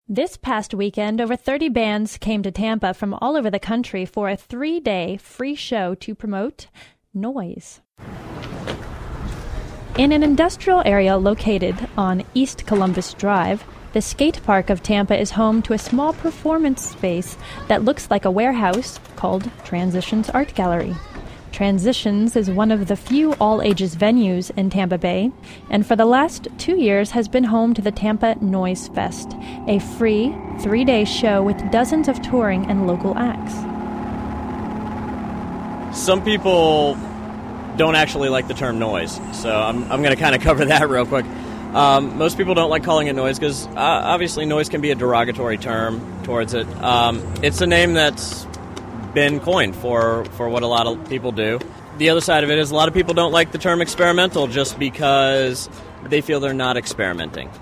This past weekend, over 30 bands came to Tampa from all over the country for a 3-day free show to promote noise. In an industrial area located on East Columbus Drive, the skate park of Tampa is home to a small performance space that looks like a warehouse called Transitions Art Gallery. Transitions is one of the few all-ages venues in Tampa Bay, and for the last 2 years has been home to the Tampa Noise Fest, a free 3-day show with dozens of touring and local acts. Some people don't actually like the term noise, so I'm going to kind of cover that real quick. Most people don't like calling it noise because obviously noise can be a derogatory term towards it. It's a name that's been coined for what a lot of people do. The other side of it is a lot of people don't like the term experimental just because they feel they're not experimenting.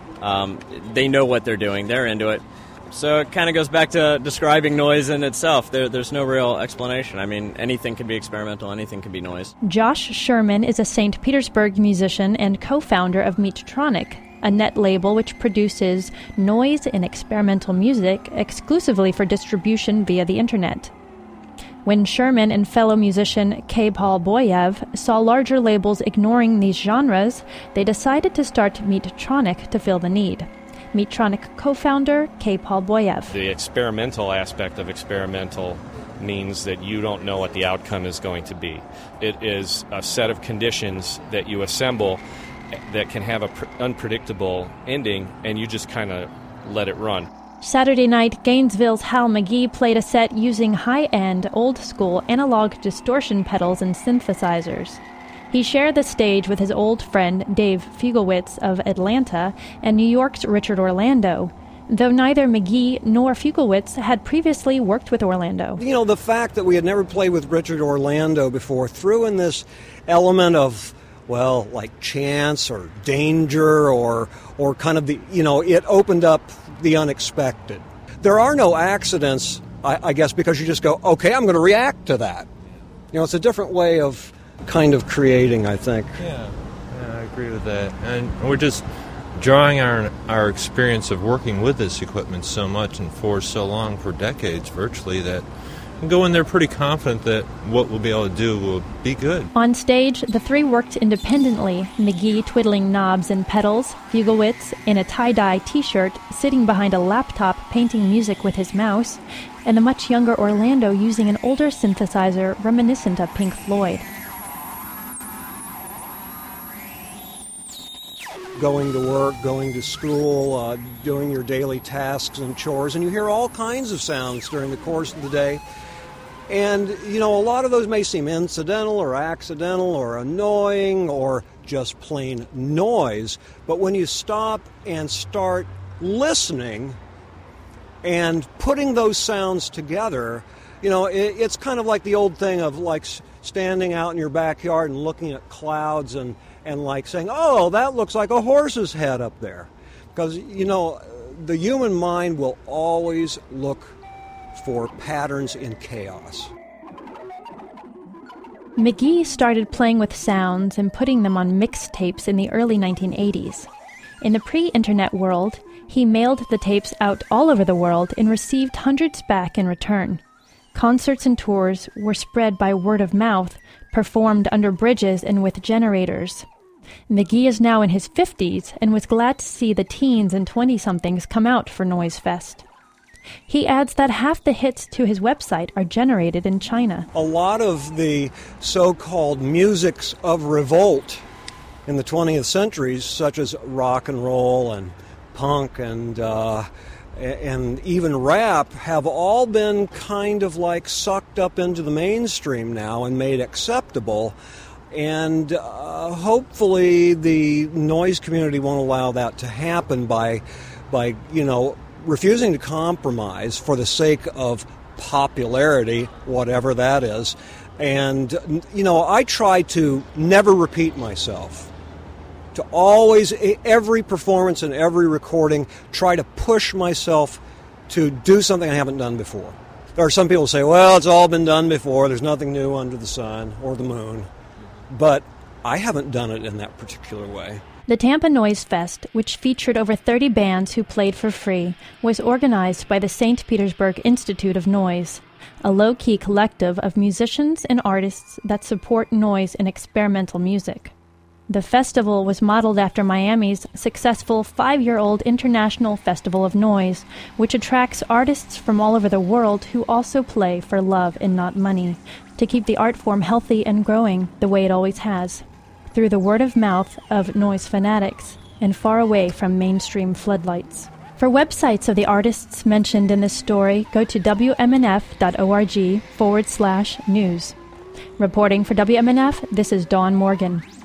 They know what they're doing. They're into it. So it kind of goes back to describing noise in itself. There's no real explanation. I mean, anything can be experimental, anything can be noise. Josh Sherman is a St. Petersburg musician and co-founder of Meatronic, a net label which produces noise and experimental music exclusively for distribution via the internet. When Sherman and fellow musician K. Paul Boyev saw larger labels ignoring these genres, they decided to start Meatronic to fill the need. Meatronic co-founder K. Paul Boyev. The experimental aspect of experimental means that you don't know what the outcome is going to be. It is a set of conditions that you assemble that can have an unpredictable ending, and you just kind of let it run. Saturday night, Gainesville's Hal McGee played a set using high-end, old-school analog distortion pedals and synthesizers. He shared the stage with his old friend Dave Fugelwitz of Atlanta and New York's Richard Orlando, though neither McGee nor Fugelwitz had previously worked with Orlando. You know, the fact that we had never played with Richard Orlando before threw in this element of, well, like chance or danger or kind of the, you know, it opened up the unexpected. There are no accidents, I guess, because you just go, okay, I'm going to react to that. You know, it's a different way of kind of creating, I think. Yeah, I agree with that. And we're just drawing our experience of working with this equipment so much and for so long, for decades virtually, that we go in there pretty confident that what we'll be able to do will be good. On stage, the three worked independently, McGee twiddling knobs and pedals, Fugelwitz in a tie-dye t-shirt sitting behind a laptop painting music with his mouse, and the much younger Orlando using an older synthesizer reminiscent of Pink Floyd. Going to work, going to school, doing your daily tasks and chores, and you hear all kinds of sounds during the course of the day. And, you know, a lot of those may seem incidental or accidental or annoying or just plain noise, but when you stop and start listening and putting those sounds together, you know, it's kind of like the old thing of like standing out in your backyard and looking at clouds and like saying, oh, that looks like a horse's head up there. Because, you know, the human mind will always look for patterns in chaos. McGee started playing with sounds and putting them on mixtapes in the early 1980s. In the pre-internet world, he mailed the tapes out all over the world and received hundreds back in return. Concerts and tours were spread by word of mouth, performed under bridges and with generators. McGee is now in his 50s and was glad to see the teens and 20-somethings come out for Noise Fest. He adds that half the hits to his website are generated in China. A lot of the so-called musics of revolt in the 20th century, such as rock and roll and punk and even rap, have all been kind of like sucked up into the mainstream now and made acceptable. And hopefully the noise community won't allow that to happen by you know, refusing to compromise for the sake of popularity, whatever that is. And, you know, I try to never repeat myself. To always, every performance and every recording, try to push myself to do something I haven't done before. There are some people who say, well, it's all been done before, there's nothing new under the sun or the moon. But I haven't done it in that particular way. The Tampa Noise Fest, which featured over 30 bands who played for free, was organized by the St. Petersburg Institute of Noise, a low-key collective of musicians and artists that support noise and experimental music. The festival was modeled after Miami's successful 5-year-old International Festival of Noise, which attracts artists from all over the world who also play for love and not money, to keep the art form healthy and growing the way it always has, through the word of mouth of noise fanatics and far away from mainstream floodlights. For websites of the artists mentioned in this story, go to wmnf.org/news. Reporting for WMNF, this is Dawn Morgan.